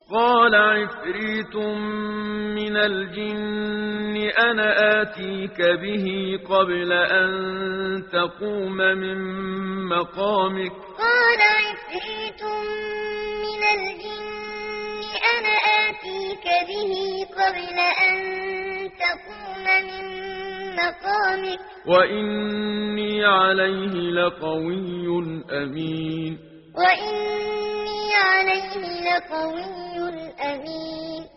قال عفريت من الجن أنا آتيك به قبل أن تقوم من مقامك. قال عفريت من الجن أنا آتيك به قبل أن تقوم من مقامك. وإني عليه لقوي أمين. وإني عليه لقوي أمين.